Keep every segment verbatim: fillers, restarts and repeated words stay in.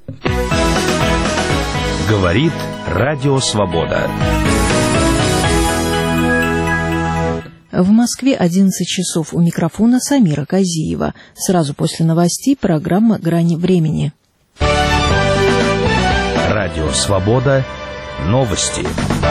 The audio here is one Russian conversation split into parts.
Говорит Радио Свобода. В Москве одиннадцать часов. У микрофона Самира Казиева. Сразу после новостей программа «Грани времени». Радио Свобода. Новости.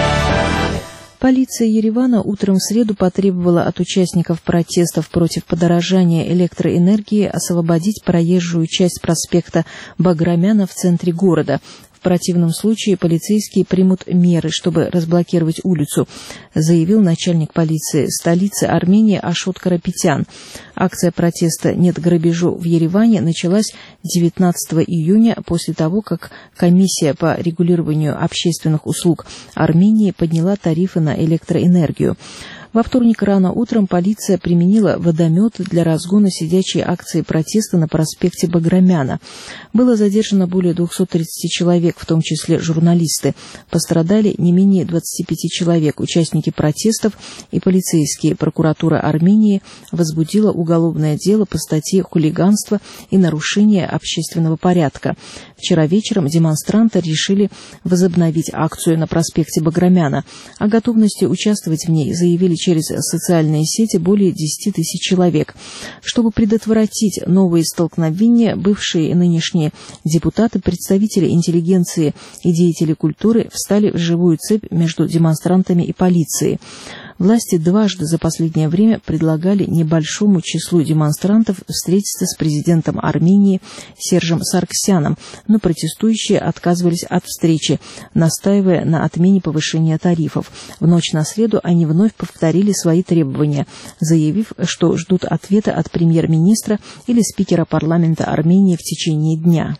Полиция Еревана утром в среду потребовала от участников протестов против подорожания электроэнергии освободить проезжую часть проспекта Баграмяна в центре города. В противном случае полицейские примут меры, чтобы разблокировать улицу, заявил начальник полиции столицы Армении Ашот Карапетян. Акция протеста «Нет грабежу» в Ереване началась девятнадцатого июня после того, как комиссия по регулированию общественных услуг Армении подняла тарифы на электроэнергию. Во вторник рано утром полиция применила водомет для разгона сидячей акции протеста на проспекте Баграмяна. Было задержано более двухсот тридцати человек, в том числе журналисты. Пострадали не менее двадцати пяти человек. Участники протестов и полицейские. Прокуратура Армении возбудила уголовное дело по статье «Хулиганство и нарушение общественного порядка». Вчера вечером демонстранты решили возобновить акцию на проспекте Баграмяна. О готовности участвовать в ней заявили через социальные сети более десяти тысяч человек. Чтобы предотвратить новые столкновения, бывшие и нынешние депутаты, представители интеллигенции и деятели культуры встали в живую цепь между демонстрантами и полицией. Власти дважды за последнее время предлагали небольшому числу демонстрантов встретиться с президентом Армении Сержем Сарксяном, но протестующие отказывались от встречи, настаивая на отмене повышения тарифов. В ночь на среду они вновь повторили свои требования, заявив, что ждут ответа от премьер-министра или спикера парламента Армении в течение дня.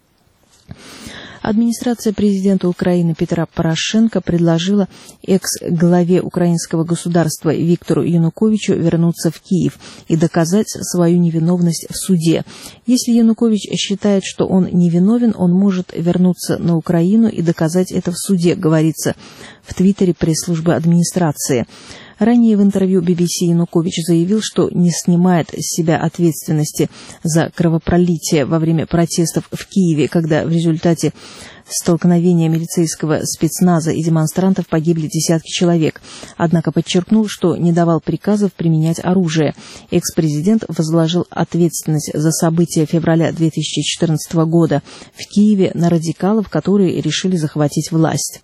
Администрация президента Украины Петра Порошенко предложила экс-главе украинского государства Виктору Януковичу вернуться в Киев и доказать свою невиновность в суде. Если Янукович считает, что он невиновен, он может вернуться на Украину и доказать это в суде, говорится в твиттере пресс-службы администрации. Ранее в интервью би би си Янукович заявил, что не снимает с себя ответственности за кровопролитие во время протестов в Киеве, когда в результате столкновения милицейского спецназа и демонстрантов погибли десятки человек. Однако подчеркнул, что не давал приказов применять оружие. Экс-президент возложил ответственность за события февраля две тысячи четырнадцатого года в Киеве на радикалов, которые решили захватить власть.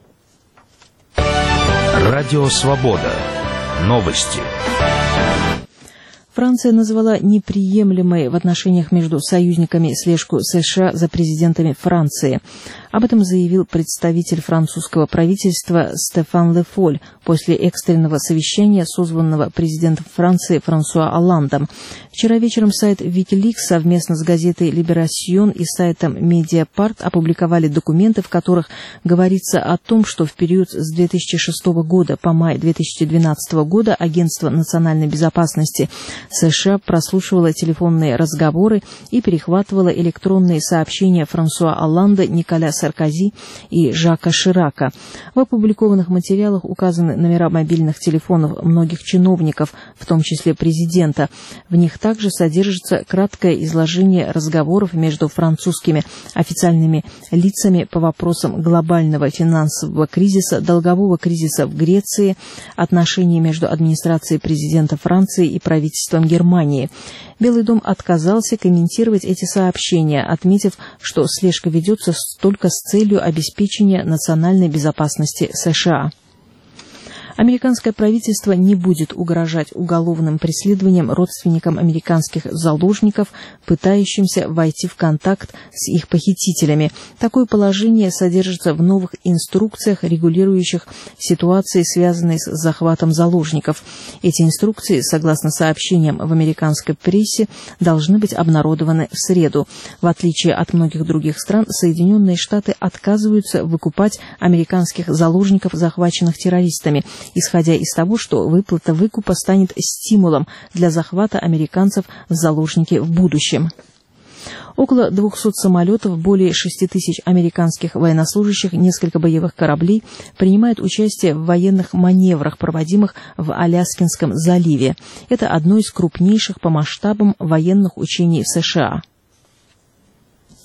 Радио Свобода. Новости. Франция назвала неприемлемой в отношениях между союзниками слежку США за президентами Франции. Об этом заявил представитель французского правительства Стефан Ле Фоль после экстренного совещания, созванного президентом Франции Франсуа Олландом. Вчера вечером сайт Wikileaks совместно с газетой Libération и сайтом Mediapart опубликовали документы, в которых говорится о том, что в период с две тысячи шестого года по май две тысячи двенадцатого года Агентство национальной безопасности США прослушивало телефонные разговоры и перехватывало электронные сообщения Франсуа Олланда, Николя Саркози и Жака Ширака. В опубликованных материалах указаны номера мобильных телефонов многих чиновников, в том числе президента. В них также содержится краткое изложение разговоров между французскими официальными лицами по вопросам глобального финансового кризиса, долгового кризиса в Греции, отношений между администрацией президента Франции и правительством Германии. Белый дом отказался комментировать эти сообщения, отметив, что слежка ведется только с целью обеспечения национальной безопасности США. Американское правительство не будет угрожать уголовным преследованием родственникам американских заложников, пытающимся войти в контакт с их похитителями. Такое положение содержится в новых инструкциях, регулирующих ситуации, связанные с захватом заложников. Эти инструкции, согласно сообщениям в американской прессе, должны быть обнародованы в среду. В отличие от многих других стран, Соединенные Штаты отказываются выкупать американских заложников, захваченных террористами, исходя из того, что выплата выкупа станет стимулом для захвата американцев в заложники в будущем. Около двухсот самолетов, более шести тысяч американских военнослужащих, несколько боевых кораблей принимают участие в военных маневрах, проводимых в Аляскинском заливе. Это одно из крупнейших по масштабам военных учений в США.